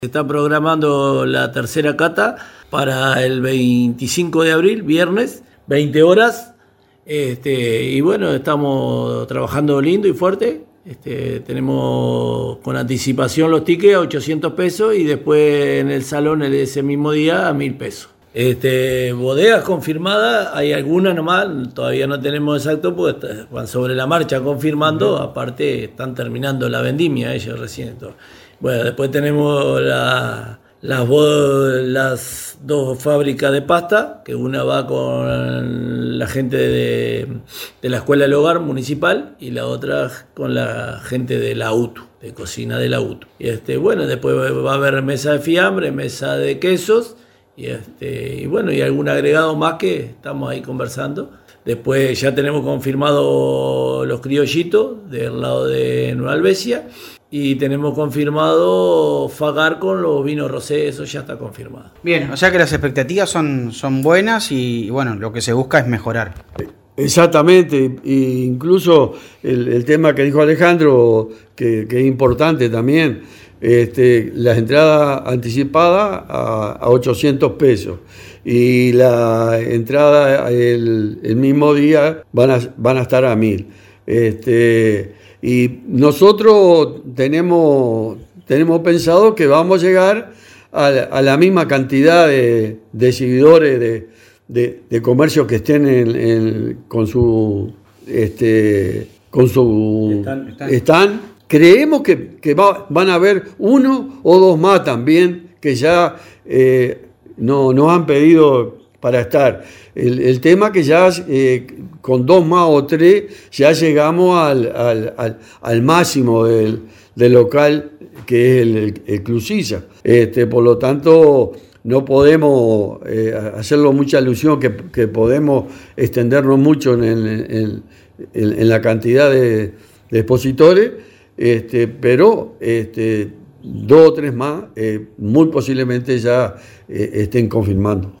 Se está programando la tercera cata para el 25 de abril, viernes, 20 horas. Y bueno, estamos trabajando lindo y fuerte. Tenemos con anticipación los tickets a 800 pesos y después en el salón ese mismo día a 1000 pesos. Bodegas confirmadas, hay algunas nomás, todavía no tenemos exacto, porque van sobre la marcha confirmando, aparte están terminando la vendimia ellos recién. Bueno, después tenemos las dos fábricas de pasta, que una va con la gente de la Escuela del Hogar Municipal y la otra con la gente de la UTU, de cocina de la UTU. Bueno, después va a haber mesa de fiambre, mesa de quesos, y bueno, y algún agregado más que estamos ahí conversando. Después ya tenemos confirmado los criollitos del lado de Nueva Albesia y tenemos confirmado Fagar con los vinos rosé, eso ya está confirmado. Bien, o sea que las expectativas son buenas y bueno, lo que se busca es mejorar. Exactamente, e incluso el tema que dijo Alejandro, que es importante también, las entradas anticipadas a 800 pesos y la entrada el mismo día van a estar a 1000. Y nosotros tenemos pensado que vamos a llegar a la misma cantidad de seguidores de comercios que estén con su stand. Creemos que van a haber uno o dos más también que ya nos han pedido para estar. El tema que ya con dos más o tres ya llegamos al máximo del local, que es el Clusilla. Por lo tanto, no podemos hacerlo mucha ilusión que podemos extendernos mucho en la cantidad de expositores, pero dos o tres más muy posiblemente ya estén confirmando.